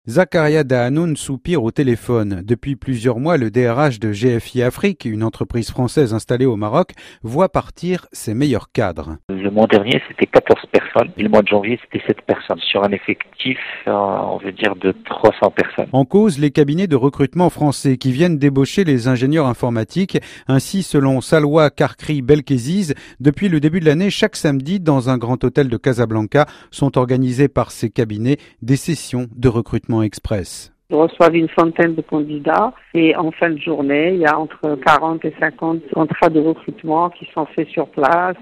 Zakaria Dahanoun soupire au téléphone. Depuis plusieurs mois, le DRH de GFI Afrique, une entreprise française installée au Maroc, voit partir ses meilleurs cadres. Le mois dernier, c'était 14 personnes. Et le mois de janvier, c'était 7 personnes. Sur un effectif, on veut dire, de 300 personnes. En cause, les cabinets de recrutement français qui viennent débaucher les ingénieurs informatiques. Ainsi, selon Salwa Karkri Belkeziz, depuis le début de l'année, chaque samedi, dans un grand hôtel de Casablanca, sont organisées par ces cabinets des sessions de recrutement express. Ils reçoivent une centaine de candidats et en fin de journée, il y a entre 40 et 50 contrats de recrutement qui sont faits sur place.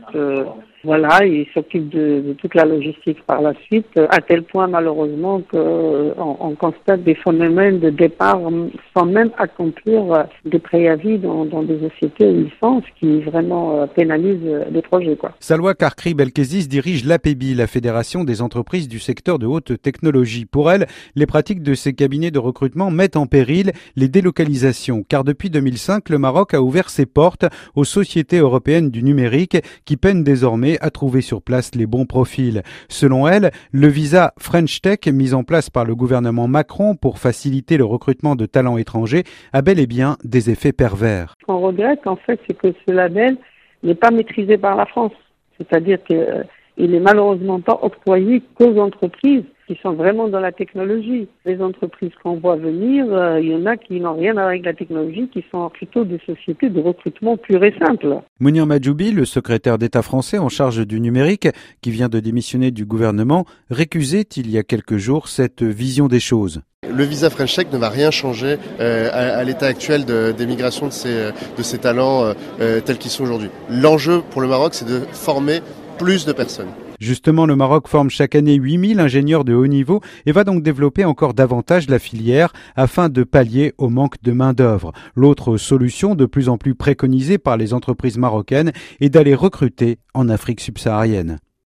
Ils s'occupent de toute la logistique par la suite, à tel point malheureusement qu'on constate des phénomènes de départ sans même accomplir des préavis dans des sociétés où ils sont, ce qui vraiment pénalise les projets. Salwa Karkri Belkeziz dirige l'APEBI, la Fédération des entreprises du secteur de haute technologie. Pour elle, les pratiques de ces cabinets de recrutement mettent en péril les délocalisations, car depuis 2005, le Maroc a ouvert ses portes aux sociétés européennes du numérique qui peinent désormais à trouver sur place les bons profils. Selon elle, le visa French Tech mis en place par le gouvernement Macron pour faciliter le recrutement de talents étrangers a bel et bien des effets pervers. Ce qu'on regrette en fait, c'est que ce label n'est pas maîtrisé par la France. C'est-à-dire qu'il n'est malheureusement pas octroyé qu'aux entreprises qui sont vraiment dans la technologie. Les entreprises qu'on voit venir, il y en a qui n'ont rien à voir avec la technologie, qui sont plutôt des sociétés de recrutement pur et simple. Mounir Majoubi, le secrétaire d'État français en charge du numérique, qui vient de démissionner du gouvernement, récusait il y a quelques jours cette vision des choses. Le visa French Tech ne va rien changer à l'état actuel des migrations de ces talents tels qu'ils sont aujourd'hui. L'enjeu pour le Maroc, c'est de former plus de personnes. Justement, le Maroc forme chaque année 8000 ingénieurs de haut niveau et va donc développer encore davantage la filière afin de pallier au manque de main-d'œuvre. L'autre solution, de plus en plus préconisée par les entreprises marocaines, est d'aller recruter en Afrique subsaharienne.